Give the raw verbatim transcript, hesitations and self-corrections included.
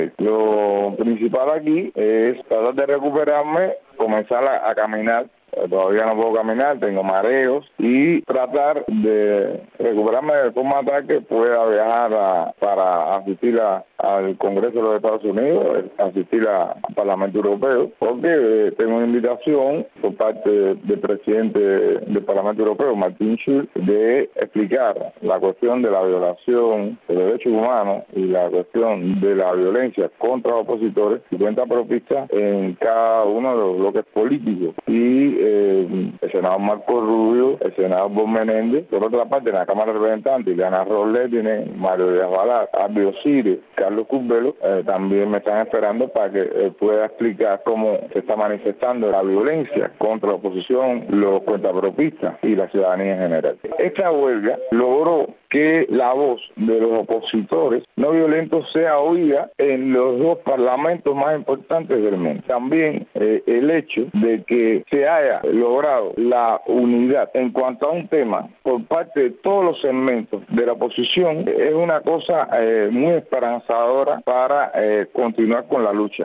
Lo principal aquí es tratar de recuperarme, comenzar a, a caminar. Todavía no puedo caminar, tengo mareos y tratar de recuperarme de forma tal que pueda viajar a, para asistir a, al Congreso de los Estados Unidos, asistir a, al Parlamento Europeo, porque eh, tengo una invitación por parte del presidente del Parlamento Europeo, Martin Schulz, de explicar la cuestión de la violación de los derechos humanos y la cuestión de la violencia contra los opositores y cuenta propista en cada uno de los bloques políticos. Y Eh, el senador Marco Rubio, el senador Bob Menéndez, por otra parte en la Cámara de Representantes, Ileana Robles, tiene Mario Díaz Balart, Albio Siles, Carlos Curbelo, eh, también me están esperando para que eh, pueda explicar cómo se está manifestando la violencia contra la oposición, los cuentapropistas y la ciudadanía en general. Esta huelga logró que la voz de los opositores no violentos sea oída en los dos parlamentos más importantes del mundo. También eh, el hecho de que se haya logrado la unidad en cuanto a un tema por parte de todos los segmentos de la oposición es una cosa eh, muy esperanzadora para eh, continuar con la lucha.